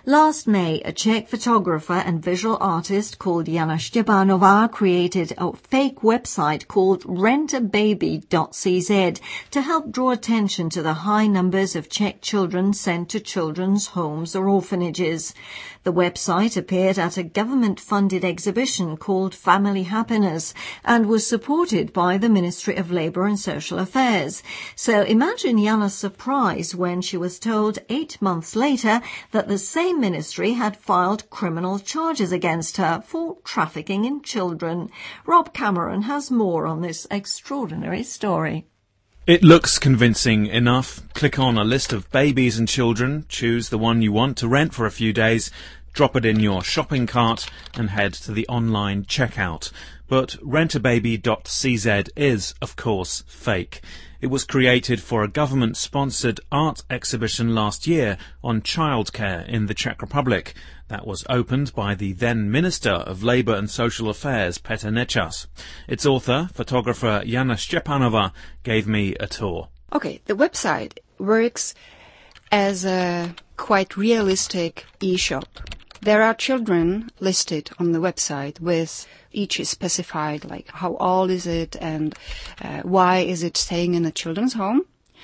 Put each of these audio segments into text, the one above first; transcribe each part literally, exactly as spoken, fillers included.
Last May, a Czech photographer and visual artist called Jana Štěpánová created a fake website called rent a baby dot c z to help draw attention to the high numbers of Czech children sent to children's homes or orphanages. The website appeared at a government-funded exhibition called Family Happiness and was supported by the Ministry of Labour and Social Affairs. So imagine Jana's surprise when she was told eight months later that the same ministry had filed criminal charges against her for trafficking in children. Rob Cameron has more on this extraordinary story. It looks convincing enough. Click on a list of babies and children, choose the one you want to rent for a few days, drop it in your shopping cart and head to the online checkout. But rent a baby dot c z is, of course, fake. It was created for a government-sponsored art exhibition last year on childcare in the Czech Republic. That was opened by the then Minister of Labour and Social Affairs, Petr Nečas. Its author, photographer Jana Štěpánová, gave me a tour. Okay, the website works as a quite realistic e-shop. There are children listed on the website with each is specified, like how old is it and uh, why is it staying in a children's home.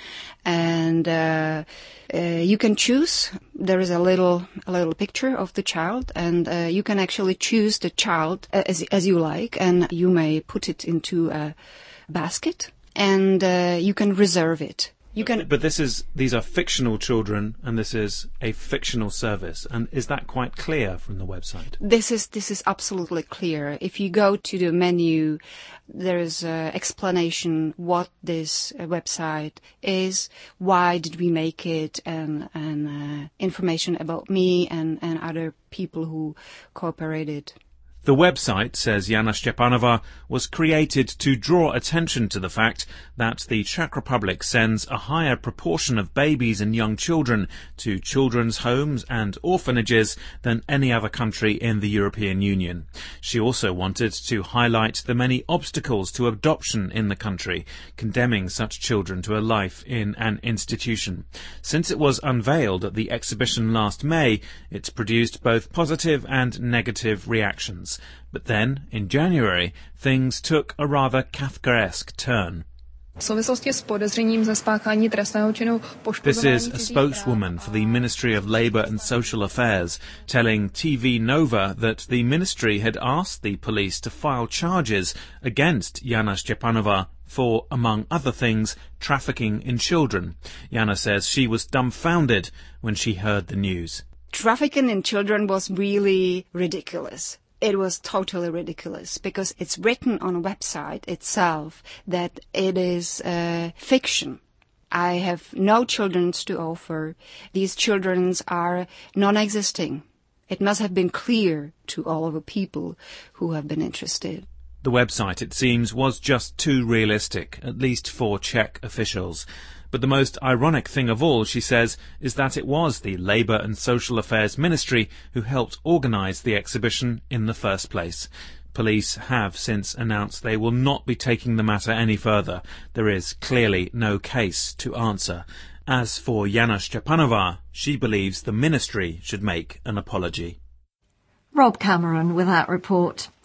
And uh, uh, you can choose. There is a little a little picture of the child, and uh, you can actually choose the child as as you like, and you may put it into a basket, and uh, you can reserve it. You can. But this is these are fictional children, and this is a fictional service. And is that quite clear from the website? This is this is absolutely clear. If you go to the menu, there is an explanation what this uh, website is, why did we make it, and and uh, information about me and and other people who cooperated. The website, says Jana Štěpánová, was created to draw attention to the fact that the Czech Republic sends a higher proportion of babies and young children to children's homes and orphanages than any other country in the European Union. She also wanted to highlight the many obstacles to adoption in the country, condemning such children to a life in an institution. Since it was unveiled at the exhibition last May, it's produced both positive and negative reactions. But then, in January, things took a rather Kafkaesque turn. This is a spokeswoman for the Ministry of Labour and Social Affairs telling T V Nova that the ministry had asked the police to file charges against Jana Štěpánová for, among other things, trafficking in children. Jana says she was dumbfounded when she heard the news. Trafficking in children was really ridiculous. It was totally ridiculous because it's written on a website itself that it is uh, fiction. I have no children to offer. These children are non-existing. It must have been clear to all of the people who have been interested. The website, it seems, was just too realistic, at least for Czech officials. But the most ironic thing of all, she says, is that it was the Labour and Social Affairs Ministry who helped organise the exhibition in the first place. Police have since announced they will not be taking the matter any further. There is clearly no case to answer. As for Jana Štěpánová, she believes the ministry should make an apology. Rob Cameron with that report.